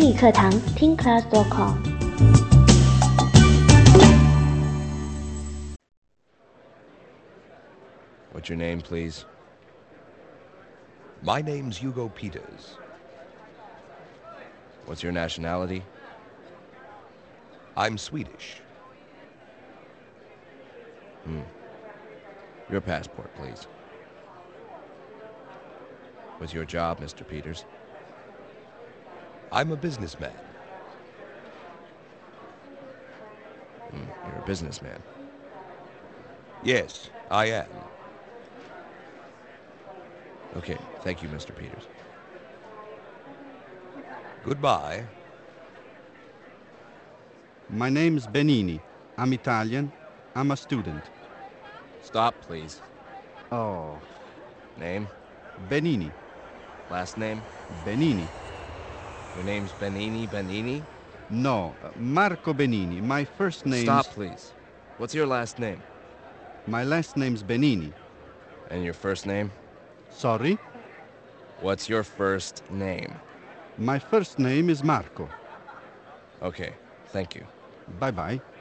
英语课堂听 class.com。 What's your name, please? My name's Hugo Peters. What's your nationality? I'm Swedish. Your passport, please. What's your job, Mr. Peters? I'm a businessman. You're a businessman. Yes, I am. Okay, thank you, Mr. Peters. Goodbye. My name's Benini. I'm Italian. I'm a student. Stop, please. Oh, Name? Benini. Last name? Benini. Your name's Benini? No, Marco Benini. My first name's... Stop, please. What's your last name? My last name's Benini. And your first name? Sorry? What's your first name? My first name is Marco. Okay, thank you. Bye-bye.